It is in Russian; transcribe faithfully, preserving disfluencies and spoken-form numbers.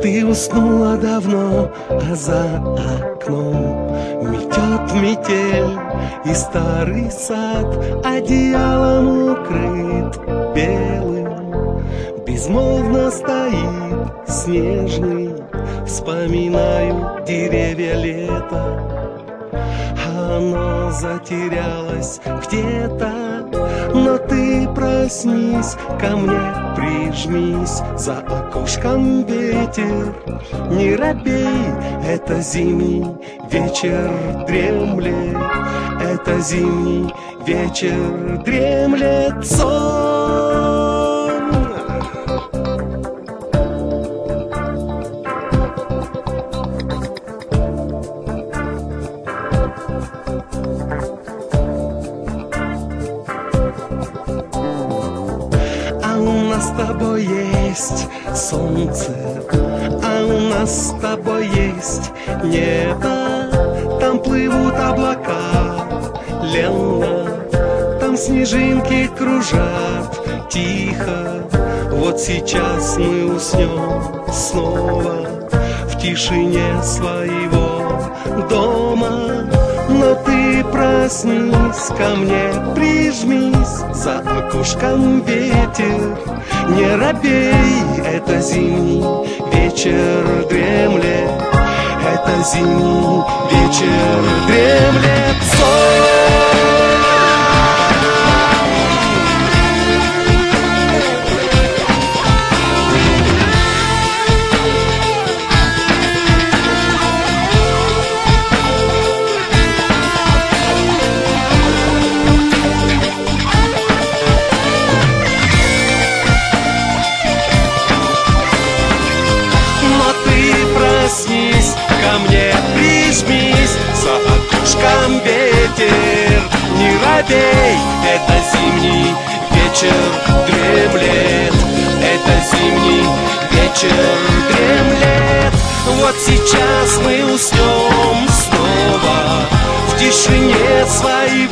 Ты уснула давно, а за окном метет метель, и старый сад одеялом укрыт белым. Безмолвно стоит снежный, вспоминаю деревья лета. Оно затерялось где-то, но ты проснись, ко мне прижмись. За окошком ветер, не робей, это зимний вечер дремлет, это зимний вечер дремлет сон. У нас с тобой есть солнце, а у нас с тобой есть небо. Там плывут облака ленно, там снежинки кружат тихо. Вот сейчас мы уснем снова в тишине своего дома. Но ты проснись, ко мне прижмись, за окошком ветер, не робей, это зимний вечер дремлет, это зимний вечер дремлет сон. Проснись, ко мне прижмись, за окошком ветер, не робей, это зимний вечер дремлет, это зимний вечер дремлет. Вот сейчас мы уснем снова в тишине своей